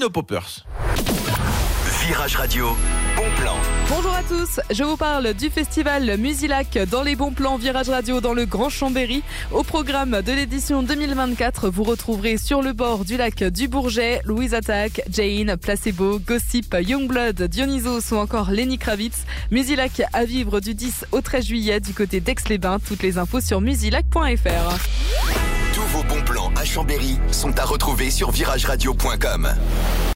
nos poppers. Virage Radio, bon plan. Bonjour à tous, je vous parle du festival Musilac dans les bons plans Virage Radio dans le Grand Chambéry. Au programme de l'édition 2024, vous retrouverez sur le bord du lac du Bourget, Louise Attaque, Jane, Placebo, Gossip, Youngblood, Dionysos ou encore Lenny Kravitz. Musilac à vivre du 10 au 13 juillet du côté d'Aix-les-Bains. Toutes les infos sur musilac.fr. Tous vos bons plans à Chambéry sont à retrouver sur virageradio.com.